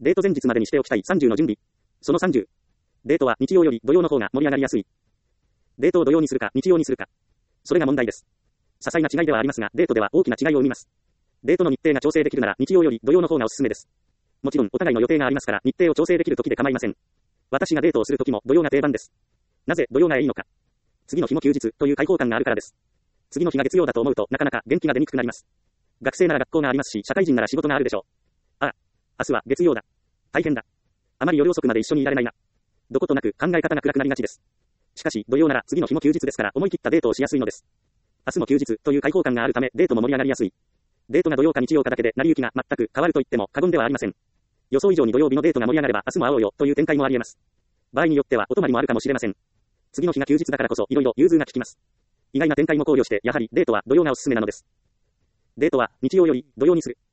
デート前日までにしておきたい30の準備。その30。デートは日曜より土曜の方が盛り上がりやすい。デートを土曜にするか日曜にするか。それが問題です。些細な違いではありますが、デートでは大きな違いを生みます。デートの日程が調整できるなら日曜より土曜の方がおすすめです。もちろんお互いの予定がありますから日程を調整できる時で構いません。私がデートをする時も土曜が定番です。なぜ土曜がいいのか。次の日も休日という開放感があるからです。次の日が月曜だと思うとなかなか元気が出にくくなります。学生なら学校がありますし、社会人なら仕事があるでしょう。ああ、明日は月曜だ。大変だ。あまり夜遅くまで一緒にいられないな。どことなく考え方が暗くなりがちです。しかし土曜なら次の日も休日ですから思い切ったデートをしやすいのです。明日も休日という開放感があるためデートも盛り上がりやすい。デートが土曜か日曜かだけで成り行きが全く変わると言っても過言ではありません。予想以上に土曜日のデートが盛り上がれば明日も会おうよという展開もあり得ます。場合によってはお泊まりもあるかもしれません。次の日が休日だからこそ色々融通が利きます。意外な展開も考慮してやはりデートは土曜がおすすめなのです。デートは日曜より土曜にする。